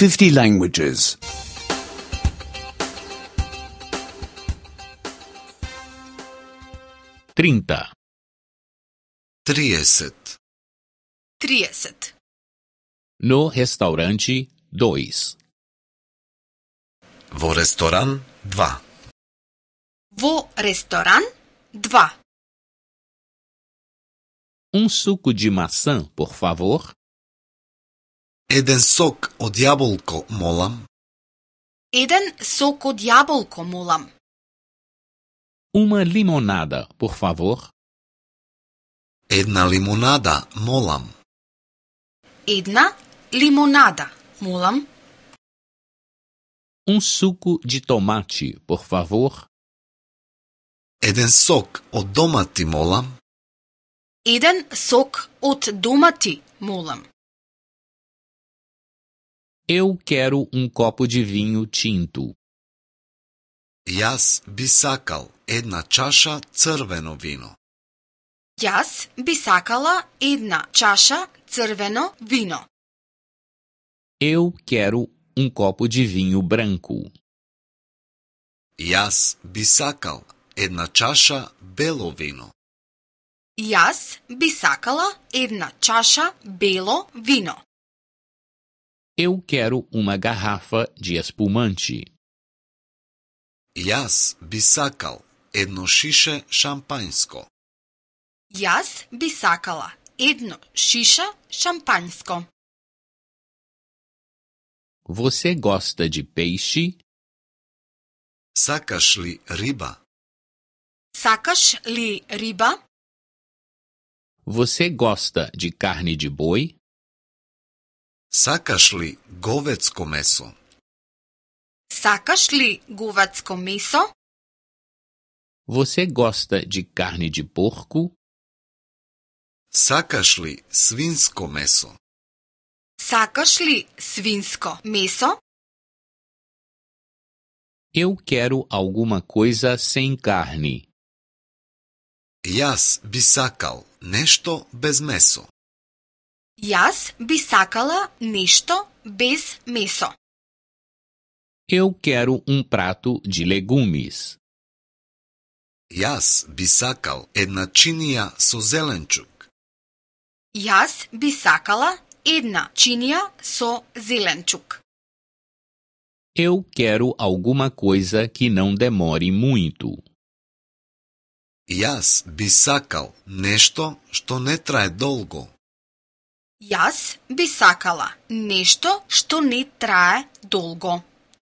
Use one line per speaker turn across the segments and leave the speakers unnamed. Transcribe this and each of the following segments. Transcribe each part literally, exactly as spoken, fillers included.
fifty languages.
trinta,
trideset.
trideset.
no restaurante dois,
Во ресторан два.
Во ресторан два.
um suco de maçã, por favor.
Еден сок од јаболко, молам.
Еден сок од јаболко, молам.
Uma limonada, por favor.
Една лимонада, молам.
Една лимонада, молам.
Um suco de tomate, por favor.
Еден сок од домати, молам.
Еден сок од домати, молам.
Eu quero um copo de vinho tinto.
Јас би сакал една чаша црвено вино.
Јас би сакала една чаша црвено вино.
Eu quero um copo de vinho branco.
Јас би сакал една чаша бело вино.
Јас би сакала една чаша бело вино.
Eu quero uma garrafa de espumante.
Јас би сакал едно шише шампањско.
Јас би сакала едно шиша шампањско.
Você gosta de peixe?
Сакаш ли риба?
Сакаш ли риба?
Você gosta de carne de boi?
Сакаш ли говецко месо?
Сакаш ли говецко месо?
Você gosta de carne de porco?
Сакаш ли свинско месо?
Сакаш ли свинско месо?
Eu quero alguma coisa sem carne.
Јас би сакал нешто без месо.
Јас би сакала нешто без месо.
Eu quero um prato de legumes.
Јас би сакал една чинија со зеленчук.
Јас би сакала една чинија со зеленчук.
Eu quero alguma coisa que não demore muito.
Јас би сакал нешто што не трае долго.
Јас би сакала нешто што не трае долго.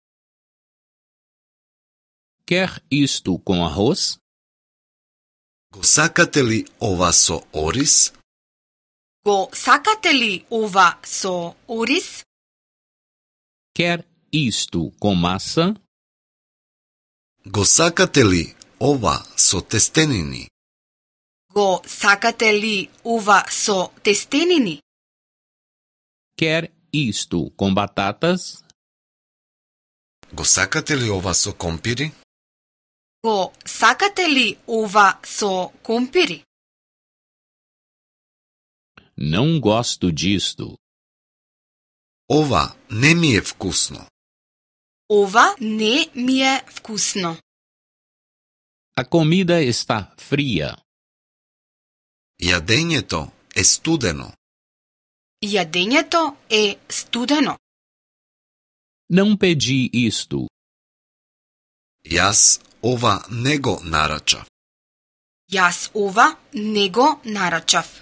Quer isto com arroz?
Го сакате ли ова со ориз?
Го сакате ли ова со ориз?
Quer isto com massa?
Го сакате ли ова со тестенини?
Го сакате ли ова со тестенини?
Quer isto com batatas?
Го сакате ли ова со компири?
Го сакате ли ова со компири?
Não gosto disto.
Ова не ми е вкусно.
Ова не ми е вкусно.
A comida está fria.
Јадењето е студено.
Јадењето е студено.
Não pedi isto.
Јас ова не го нарачав.
Јас ова не го нарачав.